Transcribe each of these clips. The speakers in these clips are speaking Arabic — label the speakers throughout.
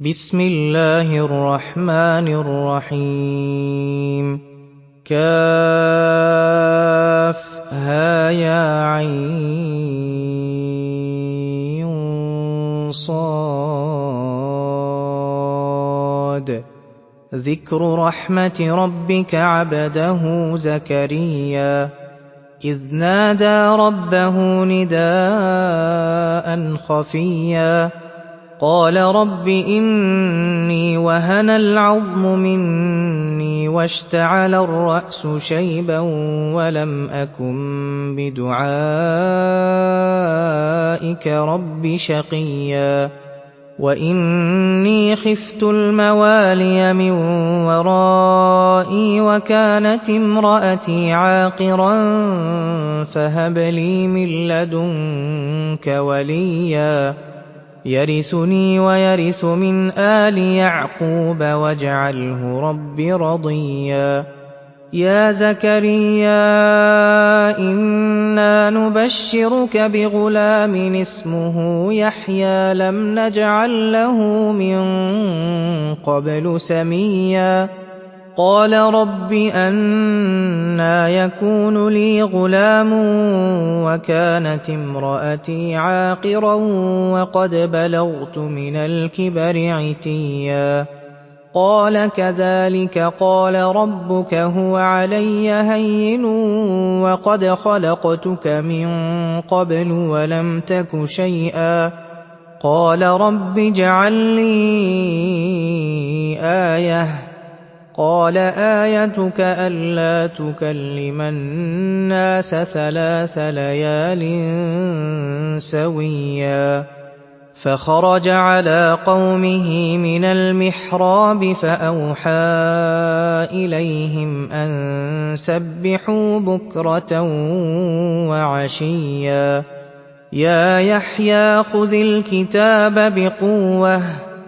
Speaker 1: بسم الله الرحمن الرحيم كافها يا عين صاد ذكر رحمة ربك عبده زكريا إذ نادى ربه نداء خفيا قال رب إني وهن العظم مني واشتعل الرأس شيبا ولم أكن بدعائك رب شقيا وإني خفت الموالي من ورائي وكانت امرأتي عاقرا فهب لي من لدنك وليا يرثني ويرث من آل يعقوب واجعله رب رضيا يا زكريا إنا نبشرك بغلام اسمه يحيى لم نجعل له من قبل سميا قال رب أنى يكون لي غلام وكانت امرأتي عاقرا وقد بلغت من الكبر عتيا قال كذلك قال ربك هو علي هين وقد خلقتك من قبل ولم تك شيئا قال رب اجعل لي آية قال آيتك ألا تكلم الناس 3 ليال سويا فخرج على قومه من المحراب فأوحى إليهم أن سبحوا بكرة وعشيا يا يحيى خذ الكتاب بقوة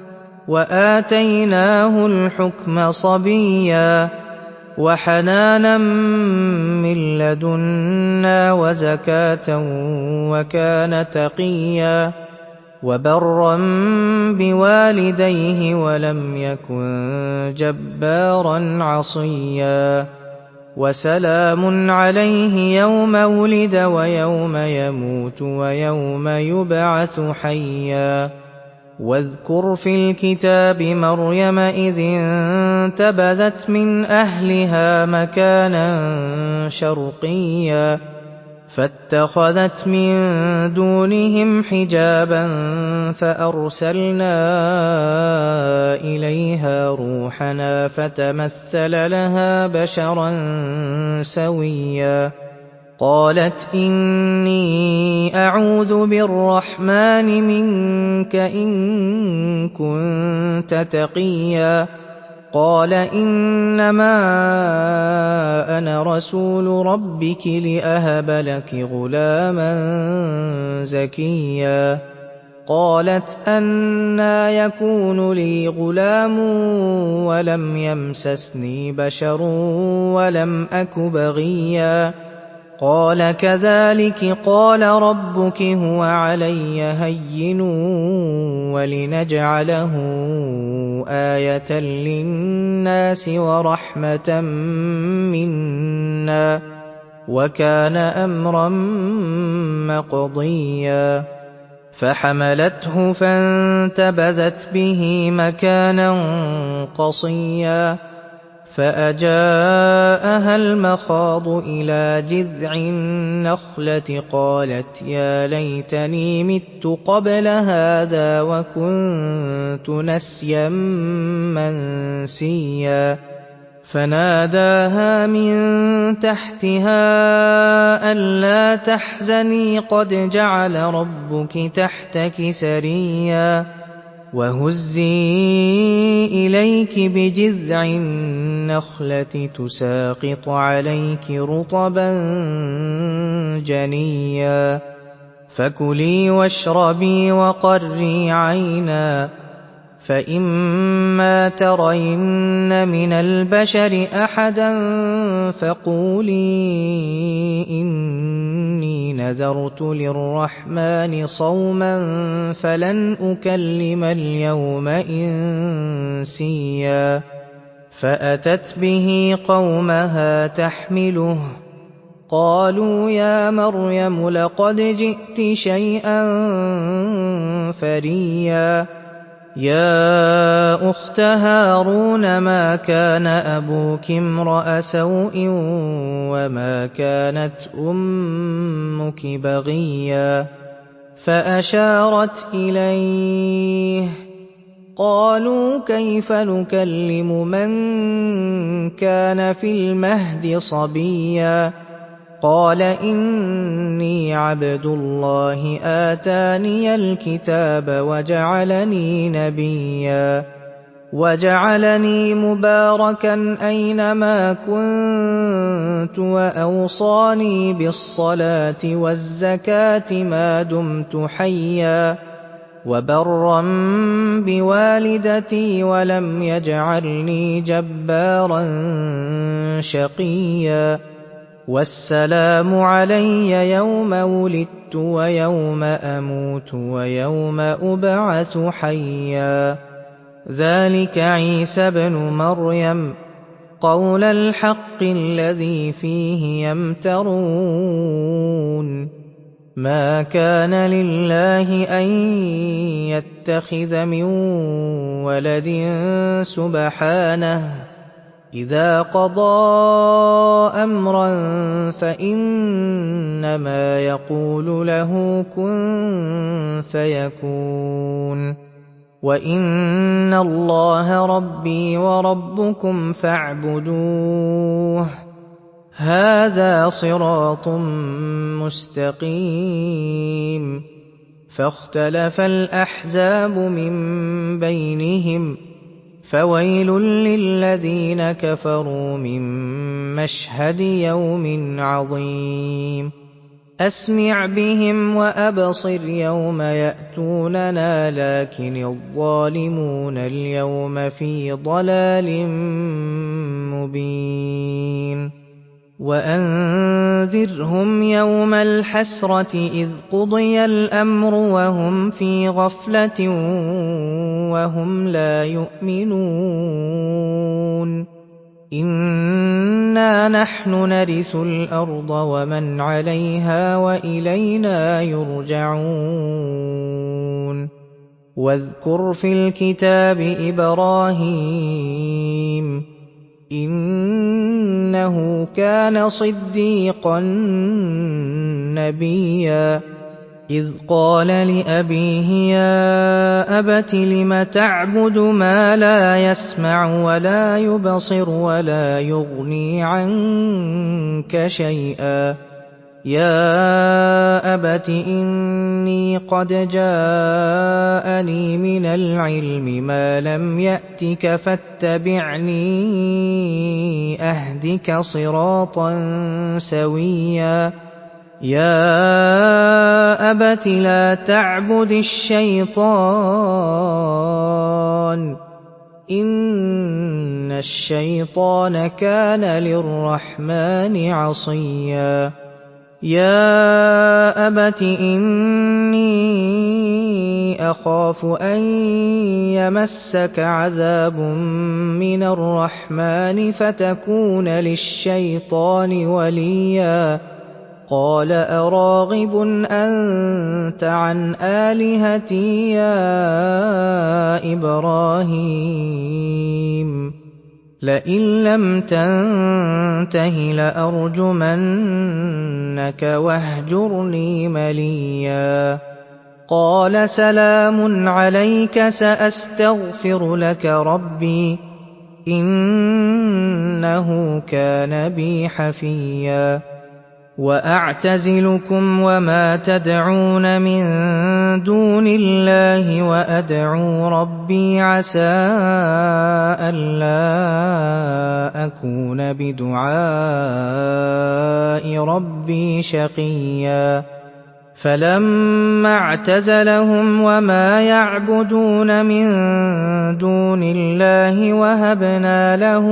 Speaker 1: وآتيناه الحكم صبيا وحنانا من لدنا وزكاة وكان تقيا وبرا بوالديه ولم يكن جبارا عصيا وسلام عليه يوم ولد ويوم يموت ويوم يبعث حيا واذكر في الكتاب مريم إذ انتبذت من أهلها مكانا شرقيا فاتخذت من دونهم حجابا فأرسلنا إليها روحنا فتمثل لها بشرا سويا قالت إني أعوذ بالرحمن منك إن كنت تقيا قال إنما أنا رسول ربك لأهب لك غلاما زكيا قالت أنى يكون لي غلام ولم يمسسني بشر ولم أك بغيا قال كذلك قال ربك هو علي هين ولنجعله آية للناس ورحمة منا وكان أمرا مقضيا فحملته فانتبذت به مكانا قصيا فأجاءها المخاض إلى جذع النخلة قالت يا ليتني مت قبل هذا وكنت نسيا منسيا فناداها من تحتها ألا تحزني قد جعل ربك تحتك سريا وهزي إليك بجذع النخلة تساقط عليك رطبا جنيا فكلي واشربي وقري عينا فإما ترين من البشر أحدا فقولي إني نذرت للرحمن صوما فلن أكلم اليوم إنسيا فأتت به قومها تحمله قالوا يا مريم لقد جئت شيئا فريا يا أخت هارون ما كان أبوك امرأ سوء وما كانت أمك بغيا فأشارت إليه قالوا كيف نكلم من كان في المهد صبيا قال إني عبد الله آتاني الكتاب وجعلني نبيا وجعلني مباركا أينما كنت وأوصاني بالصلاة والزكاة ما دمت حيا وبرا بوالدتي ولم يجعلني جبارا شقيا والسلام علي يوم ولدت ويوم أموت ويوم أبعث حيا ذلك عيسى ابن مريم قول الحق الذي فيه يمترون ما كان لله أن يتخذ من ولد سبحانه إذا قضى أمرا فإنما يقول له كن فيكون وإن الله ربي وربكم فاعبدوه هذا صراط مستقيم فاختلف الأحزاب من بينهم فويل للذين كفروا من مشهد يوم عظيم أسمع بهم وأبصر يوم يأتوننا لكن الظالمون اليوم في ضلال مبين وأنذرهم يوم الحسرة إذ قضي الأمر وهم في غفلة وهم لا يؤمنون إنا نحن نرث الأرض ومن عليها وإلينا يرجعون واذكر في الكتاب إبراهيم إنه كان صديقا نبيا إذ قال لأبيه يا أبت لم تعبد ما لا يسمع ولا يبصر ولا يغني عنك شيئا يا أبت إني قد جاءني من العلم ما لم يأتك فاتبعني أهدك صراطا سويا يا أبت لا تعبد الشيطان إن الشيطان كان للرحمن عصيا يا أبت إني أخاف أن يمسك عذاب من الرحمن فتكون للشيطان وليا قال أراغب أنت عن آلهتي يا إبراهيم لئن لم تنته لأرجمنك واهجرني مليا قال سلام عليك سأستغفر لك ربي إنه كان بي حفيا وأعتزلكم وما تدعون من دون الله وأدعو ربي عسى ألا أكون بدعاء ربي شقيا فَلَمَّا اعْتَزَلَهُمْ وَمَا يَعْبُدُونَ مِن دُونِ اللَّهِ وَهَبْنَا لَهُ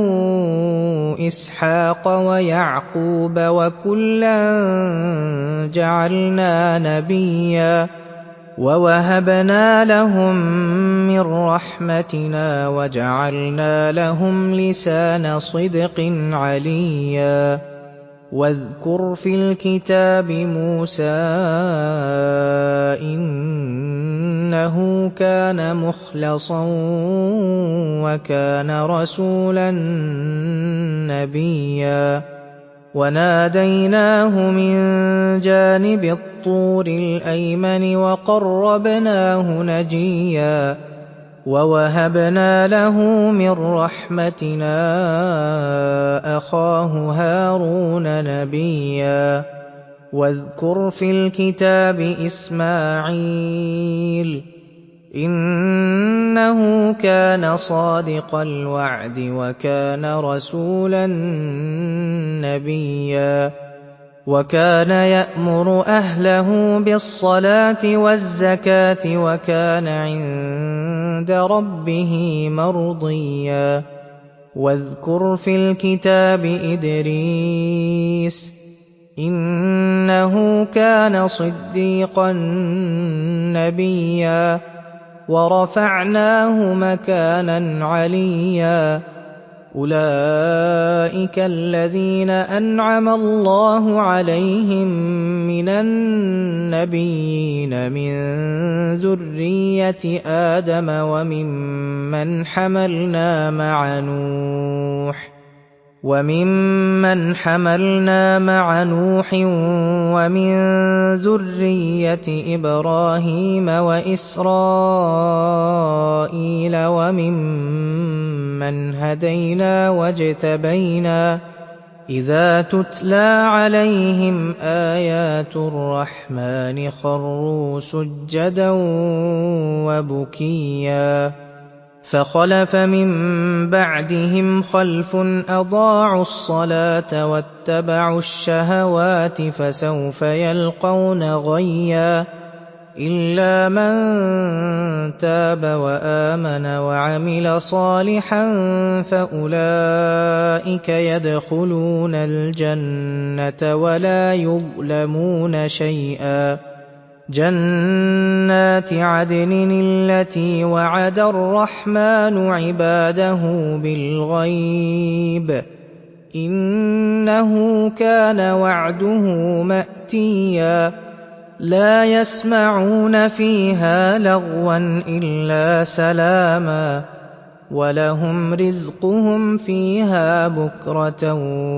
Speaker 1: إِسْحَاقَ وَيَعْقُوبَ ۖ وَكُلًّا جَعَلْنَا نَبِيًّا وَوَهَبْنَا لَهُم مِّن رَّحْمَتِنَا وَجَعَلْنَا لَهُمْ لِسَانَ صِدْقٍ عَلِيًّا. وَاذْكُرْ فِي الْكِتَابِ مُوسَىٰ ۖ إِنَّهُ كَانَ مُخْلَصًا وَكَانَ رَسُولًا نَّبِيًّا. وَنَادَيْنَاهُ مِن جَانِبِ الطُّورِ الْأَيْمَنِ وَقَرَّبْنَاهُ نَجِيًّا. وَوَهَبْنَا لَهُ مِن رَّحْمَتِنَا أَخَاهُ هَارُونَ نَبِيًّا. وَاذْكُرْ فِي الْكِتَابِ إِسْمَاعِيلَ ۖ إِنَّهُ كَانَ صَادِقَ الْوَعْدِ وَكَانَ رَسُولًا نَّبِيًّا. وَكَانَ يَأْمُرُ أَهْلَهُ بِالصَّلَاةِ وَالزَّكَاةِ وَكَانَ عِندَ رَبِّهِ مَرْضِيًّا. وَاذْكُرْ فِي الْكِتَابِ إِدْرِيسَ ۖ إِنَّهُ كَانَ صِدِّيقًا نَّبِيًّا. وَرَفَعْنَاهُ مَكَانًا عَلِيًّا. أُولَٰئِكَ الَّذِينَ أَنْعَمَ اللَّهُ عَلَيْهِم مِّنَ النَّبِيِّينَ مِن ذُرِّيَّةِ آدَمَ وَمِمَّنْ حَمَلْنَا مَعَ نُوحٍ وَمِن ذُرِّيَّةِ إِبْرَاهِيمَ وَإِسْرَائِيلَ وَمِمَّنْ هَدَيْنَا وَاجْتَبَيْنَا ۚ إِذَا تُتْلَىٰ عَلَيْهِمْ آيَاتُ الرَّحْمَٰنِ خَرُّوا سُجَّدًا وَبُكِيًّا. فَخَلَفَ مِن بَعْدِهِمْ خَلْفٌ أَضَاعُوا الصَّلَاةَ وَاتَّبَعُوا الشَّهَوَاتِ فَسَوْفَ يَلْقَوْنَ غَيًّا. إِلَّا مَن تَابَ وَآمَنَ وَعَمِلَ صَالِحًا فَأُولَٰئِكَ يَدْخُلُونَ الْجَنَّةَ وَلَا يُظْلَمُونَ شَيْئًا. جَنَّاتِ عَدْنٍ الَّتِي وَعَدَ الرَّحْمَٰنُ عِبَادَهُ بِالْغَيْبِ ۚ إِنَّهُ كَانَ وَعْدُهُ مَأْتِيًّا. لَا يَسْمَعُونَ فِيهَا لَغْوًا إِلَّا سَلَامًا ۖ وَلَهُمْ رِزْقُهُمْ فِيهَا بُكْرَةً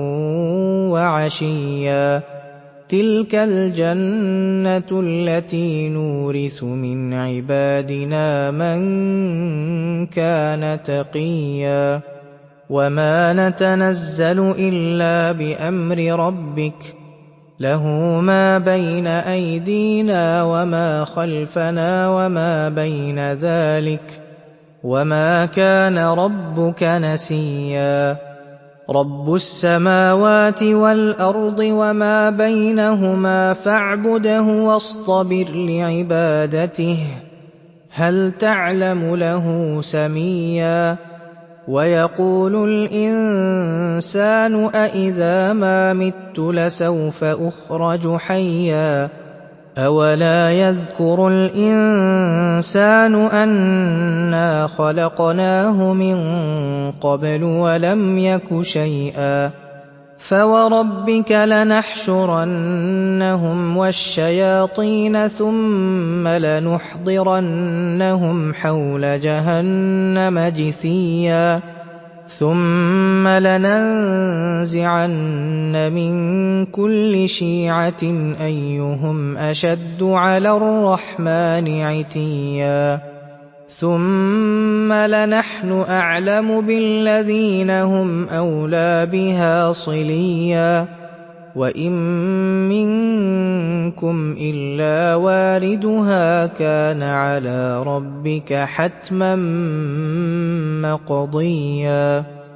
Speaker 1: وَعَشِيًّا. تِلْكَ الْجَنَّةُ الَّتِي نُورِثُ مِنْ عِبَادِنَا مَن كَانَ تَقِيًّا. وَمَا نَتَنَزَّلُ إِلَّا بِأَمْرِ رَبِّكَ ۖ لَهُ مَا بَيْنَ أَيْدِينَا وَمَا خَلْفَنَا وَمَا بَيْنَ ذَٰلِكَ ۚ وَمَا كَانَ رَبُّكَ نَسِيًّا. رَبُّ السَّمَاوَاتِ وَالْأَرْضِ وَمَا بَيْنَهُمَا فَاعْبُدْهُ وَاصْطَبِرْ لِعِبَادَتِهِ ۚ هَلْ تَعْلَمُ لَهُ سَمِيًّا. وَيَقُولُ الْإِنسَانُ أَإِذَا مَا مِتُّ لَسَوْفَ أُخْرَجُ حَيًّا. أَوَلَا يَذْكُرُ الْإِنسَانُ أَنَّا خَلَقْنَاهُ مِن قَبْلُ وَلَمْ يَكُ شَيْئًا. فَوَرَبِّكَ لَنَحْشُرَنَّهُمْ وَالشَّيَاطِينَ ثُمَّ لَنُحْضِرَنَّهُمْ حَوْلَ جَهَنَّمَ جِثِيًّا. ثُمَّ لَنَنزِعَنَّ مِن كُلِّ شِيعَةٍ أَيُّهُمْ أَشَدُّ عَلَى الرَّحْمَٰنِ عِتِيًّا. ثُمَّ لَنَحْنُ أَعْلَمُ بِالَّذِينَ هُمْ أَوْلَىٰ بِهَا صِلِيًّا. وَإِن مِّنكُمْ إِلَّا وَارِدُهَا كَانَ عَلَىٰ رَبِّكَ حَتْمًا مَّقْضِيًّا.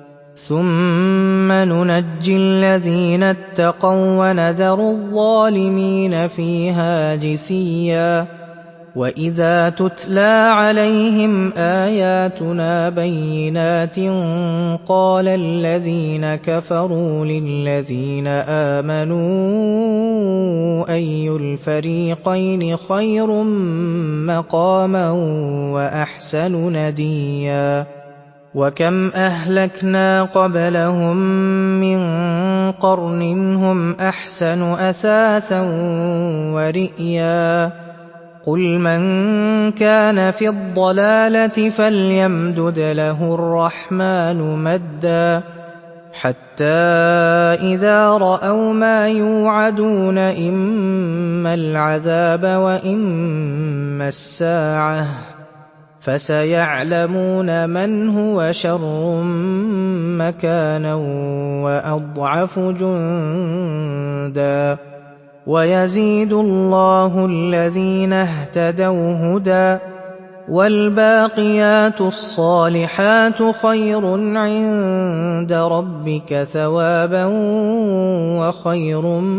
Speaker 1: ثُمَّ نُنَجِّي الَّذِينَ اتَّقَوا وَّنَذَرُ الظَّالِمِينَ فِيهَا جِثِيًّا وَإِذَا تُتْلَىٰ عَلَيْهِمْ آيَاتُنَا بَيِّنَاتٍ قَالَ الَّذِينَ كَفَرُوا لِلَّذِينَ آمَنُوا أَيُّ الْفَرِيقَيْنِ خَيْرٌ مَّقَامًا وَأَحْسَنُ نَدِيًّا وَكَمْ أَهْلَكْنَا قَبْلَهُم مِّن قَرْنٍ هُمْ أَحْسَنُ أَثَاثًا وَرِئْيًا قُلْ مَن كَانَ فِي الضَّلَالَةِ فَلْيَمْدُدْ لَهُ الرَّحْمَٰنُ مَدًّا حَتَّىٰ إِذَا رَأَوْا مَا يُوعَدُونَ إِمَّا الْعَذَابَ وَإِمَّا السَّاعَةَ فَسَيَعْلَمُونَ مَنْ هُوَ شَرٌّ مَّكَانًا وَأَضْعَفُ جُندًا وَيَزِيدُ اللَّهُ الَّذِينَ اهْتَدَوْا هُدًى وَالْبَاقِيَاتُ الصَّالِحَاتُ خَيْرٌ عِندَ رَبِّكَ ثَوَابًا وَخَيْرٌ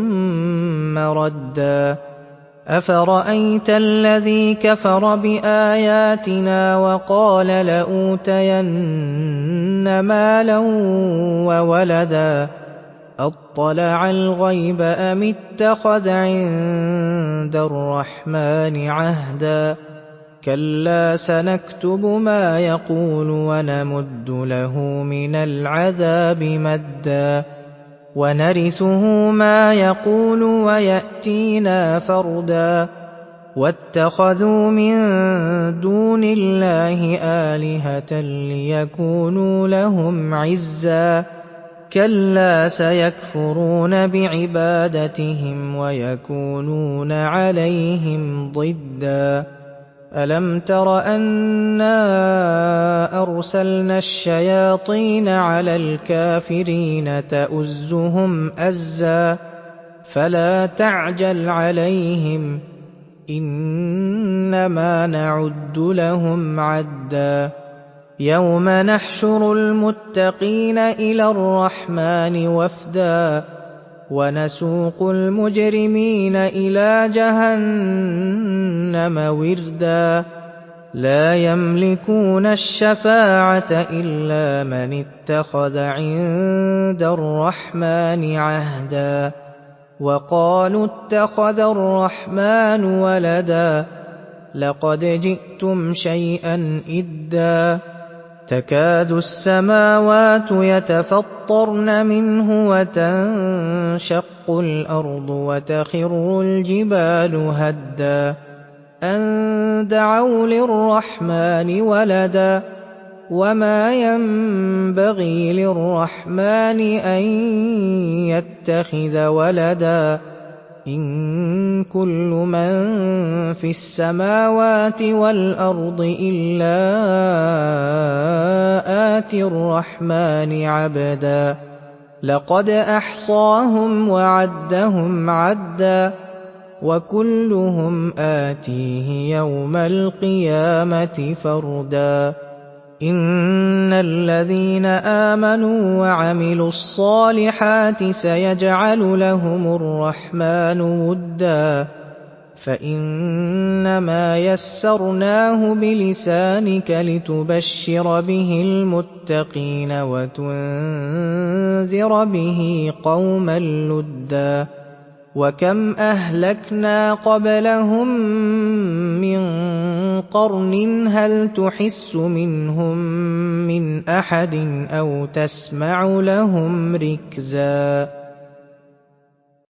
Speaker 1: مَّرَدًّا أَفَرَأَيْتَ الَّذِي كَفَرَ بِآيَاتِنَا وَقَالَ لَأُوتَيَنَّ مَالًا وَوَلَدًا أَطَّلَعَ الْغَيْبَ أَمِ اتَّخَذَ عِندَ الرَّحْمَٰنِ عَهْدًا كَلَّا سَنَكْتُبُ مَا يَقُولُ وَنَمُدُّ لَهُ مِنَ الْعَذَابِ مَدًّا وَنَرِثُهُ مَا يَقُولُ وَيَأْتِينَا فَرْدًا وَاتَّخَذُوا مِن دُونِ اللَّهِ آلِهَةً لِّيَكُونُوا لَهُمْ عِزًّا كَلَّا سَيَكْفُرُونَ بِعِبَادَتِهِمْ وَيَكُونُونَ عَلَيْهِمْ ضِدًّا أَلَمْ تَرَ أَنَّا أَرْسَلْنَا الشَّيَاطِينَ عَلَى الْكَافِرِينَ تَؤُزُّهُمْ أَزًّا فَلَا تَعْجَلْ عَلَيْهِمْ إِنَّمَا نَعُدُّ لَهُمْ عَدًّا يَوْمَ نَحْشُرُ الْمُتَّقِينَ إِلَى الرَّحْمَٰنِ وَفْدًا وَنَسُوقُ الْمُجْرِمِينَ إِلَىٰ جَهَنَّمَ وِرْدًا لَّا يَمْلِكُونَ الشَّفَاعَةَ إِلَّا مَنِ اتَّخَذَ عِندَ الرَّحْمَٰنِ عَهْدًا وَقَالُوا اتَّخَذَ الرَّحْمَٰنُ وَلَدًا لَّقَدْ جِئْتُمْ شَيْئًا إِدًّا تَكَادُ السَّمَاوَاتُ يَتَفَطَّرْنَ مِنْهُ وَتَنشَقُّ الْأَرْضُ وَتَخِرُّ الْجِبَالُ هَدًّا أَن دَعَوْا لِلرَّحْمَٰنِ وَلَدًا وَمَا يَنبَغِي لِلرَّحْمَٰنِ أَن يَتَّخِذَ وَلَدًا إِن كُلُّ مَن فِي السَّمَاوَاتِ وَالْأَرْضِ إِلَّا آتِي الرَّحْمَٰنِ عَبْدًا لَّقَدْ أَحْصَاهُمْ وَعَدَّهُمْ عَدًّا وَكُلُّهُمْ آتِيهِ يَوْمَ الْقِيَامَةِ فَرْدًا إِنَّ الَّذِينَ آمَنُوا وَعَمِلُوا الصَّالِحَاتِ سَيَجْعَلُ لَهُمُ الرَّحْمَٰنُ وُدًّا فَإِنَّمَا يَسَّرْنَاهُ بِلِسَانِكَ لِتُبَشِّرَ بِهِ الْمُتَّقِينَ وَتُنذِرَ بِهِ قَوْمًا لُّدًّا وَكَمْ أَهْلَكْنَا قَبْلَهُم مِّن قَرْنٍ هَلْ تُحِسُّ مِنْهُم مِّنْ أَحَدٍ أَوْ تَسْمَعُ لَهُمْ رِكْزًا